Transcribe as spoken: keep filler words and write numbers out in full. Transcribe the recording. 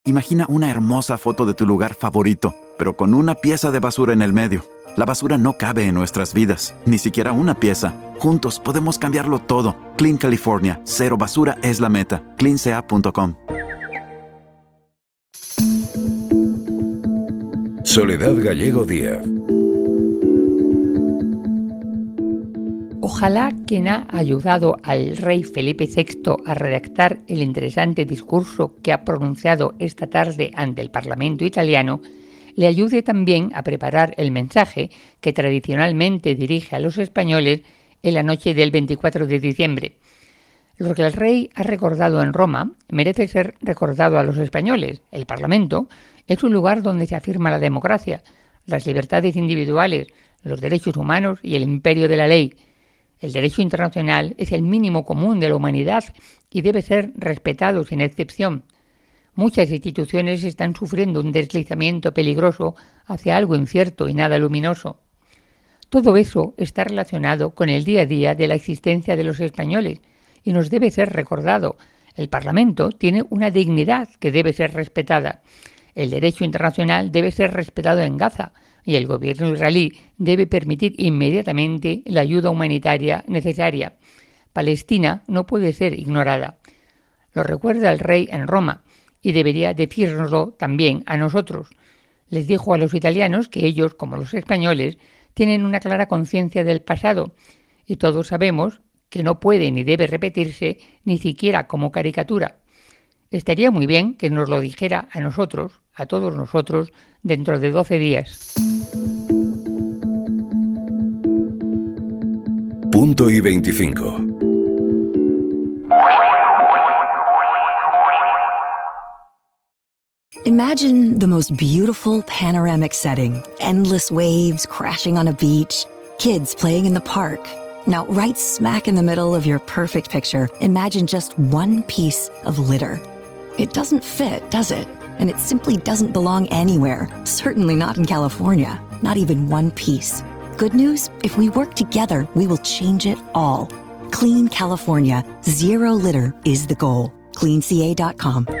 Imagina una hermosa foto de tu lugar favorito, pero con una pieza de basura en el medio. La basura no cabe en nuestras vidas, ni siquiera una pieza. Juntos podemos cambiarlo todo. Clean California, cero basura es la meta. clean c a punto com. Soledad Gallego Díaz. Ojalá quien ha ayudado al rey Felipe sexto a redactar el interesante discurso que ha pronunciado esta tarde ante el Parlamento italiano le ayude también a preparar el mensaje que tradicionalmente dirige a los españoles en la noche del veinticuatro de diciembre. Lo que el rey ha recordado en Roma merece ser recordado a los españoles. El Parlamento es un lugar donde se afirma la democracia, las libertades individuales, los derechos humanos y el imperio de la ley. El derecho internacional es el mínimo común de la humanidad y debe ser respetado sin excepción. Muchas instituciones están sufriendo un deslizamiento peligroso hacia algo incierto y nada luminoso. Todo eso está relacionado con el día a día de la existencia de los españoles y nos debe ser recordado. El Parlamento tiene una dignidad que debe ser respetada. El derecho internacional debe ser respetado en Gaza y el gobierno israelí debe permitir inmediatamente la ayuda humanitaria necesaria. Palestina no puede ser ignorada. Lo recuerda el rey en Roma y debería decírnoslo también a nosotros. Les dijo a los italianos que ellos, como los españoles, tienen una clara conciencia del pasado y todos sabemos que no puede ni debe repetirse ni siquiera como caricatura. Estaría muy bien que nos lo dijera a nosotros, a todos nosotros, dentro de doce días. Punto y veinticinco. Imagine the most beautiful panoramic setting. Endless waves crashing on a beach. Kids playing in the park. Now, right smack in the middle of your perfect picture, imagine just one piece of litter. It doesn't fit, does it? And it simply doesn't belong anywhere. Certainly not in California. Not even one piece. Good news? If we work together, we will change it all. Clean California. Zero litter is the goal. clean c a dot com.